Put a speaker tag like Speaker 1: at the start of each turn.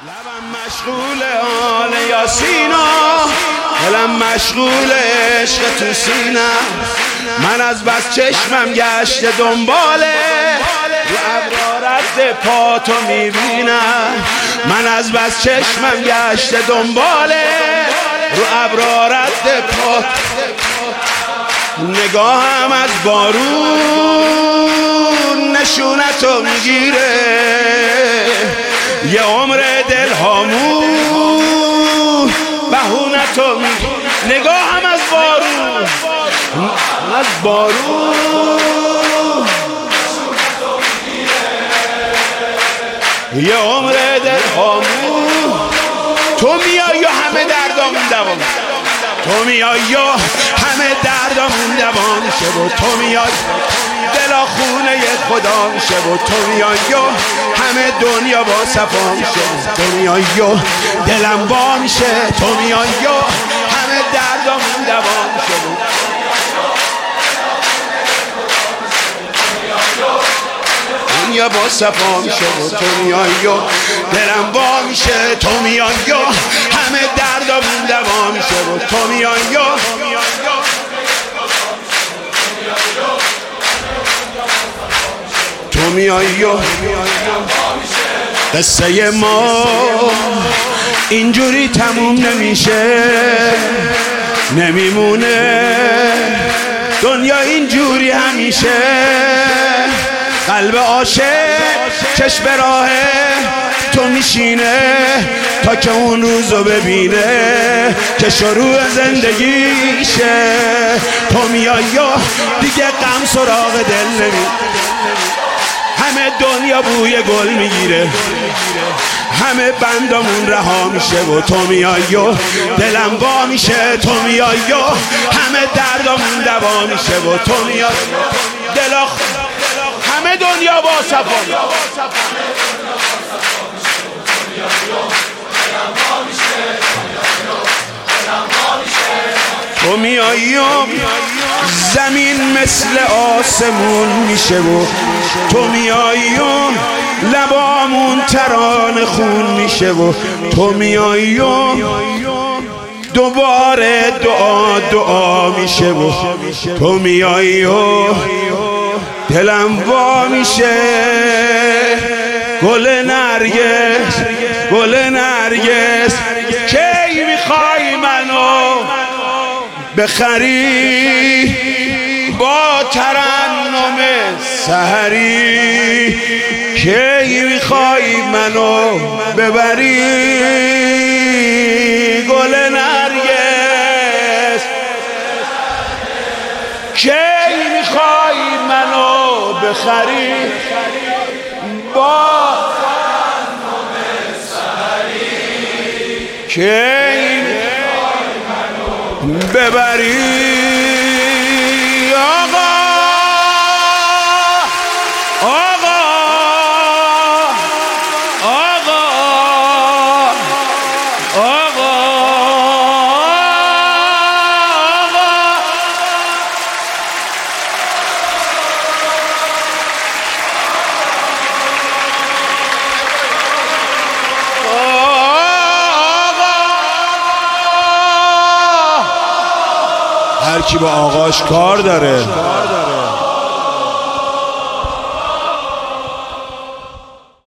Speaker 1: لبم مشغول آل یاسینا، دلم مشغول عشق تو سینه. من از بس چشمم گشته دنباله، رو ابرا رد پا تو میبینم. من از بس چشمم گشته دنباله، رو ابرا رد پا. نگاهم از بارون نشونتو میگیره، یه عمر دلهامون بهونتو میگیره. نگاهم از بارون یه عمر دلهامون. تو میای و همه دردامون دوام، تو میای و همه دردامون دوام شه، و تو میای دلا خونه خدا میشه، و تو میای و همه دنیا با صفا میشه. تو میای و دلم با میشه، تو میای و همه دردامون دوام میشه. دنیا با صفا میشه، و تو میای و دلم با میشه. تو میای و همه دردامون دوا میشه، و تو میای و تو میای و قصه ما اینجوری تموم نمیشه، نمیمونه دنیا اینجوری همیشه. قلب عاشق چشم راه تو میشینه، تا که اون روزو ببینه که شروع زندگیشه. تو میای و دیگه غم سراغ دل نمی، همه دنیا بوی گل میگیره، همه بندامون رها میشه. و تو میای و دلم با میشه، تو میای و همه دردامون دوا میشه. و تو میای دلا همه دنیا با صفا. تو میایی و زمین مثل آسمون میشه، و تو میایی و لبامون ترانه خون میشه. و تو میایی و دوباره دعا میشه. و تو میایی و دلم وا میشه. گل نرگس کی میخوای منو بخری با ترنم سحری؟ کی میخوای منو ببری گل نرگس؟ کی میخوای منو بخری با ترنم سحری؟ کی ببری آقا آقا آقا آقا هر کی با آقاش کار داره